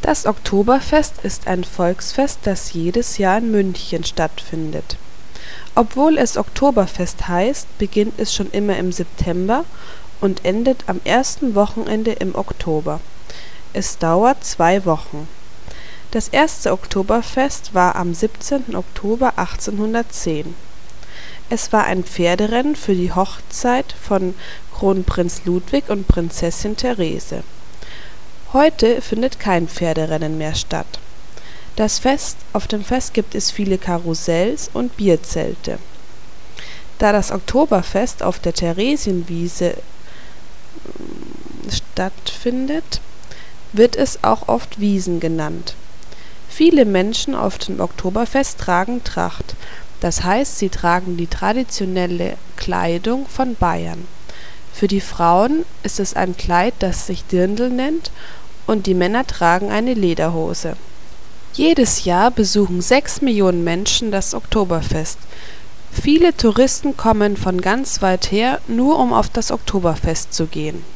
Das Oktoberfest ist ein Volksfest, das jedes Jahr in München stattfindet. Obwohl es Oktoberfest heißt, beginnt es schon immer im September und endet am ersten Wochenende im Oktober. Es dauert 2 Wochen. Das erste Oktoberfest war am 17. Oktober 1810. Es war ein Pferderennen für die Hochzeit von Kronprinz Ludwig und Prinzessin Therese. Heute findet kein Pferderennen mehr statt. Auf dem Fest gibt es viele Karussells und Bierzelte. Da das Oktoberfest auf der Theresienwiese stattfindet, wird es auch oft Wiesn genannt. Viele Menschen auf dem Oktoberfest tragen Tracht, das heißt, sie tragen die traditionelle Kleidung von Bayern. Für die Frauen ist es ein Kleid, das sich Dirndl nennt, und die Männer tragen eine Lederhose. Jedes Jahr besuchen 6 Millionen Menschen das Oktoberfest. Viele Touristen kommen von ganz weit her, nur um auf das Oktoberfest zu gehen.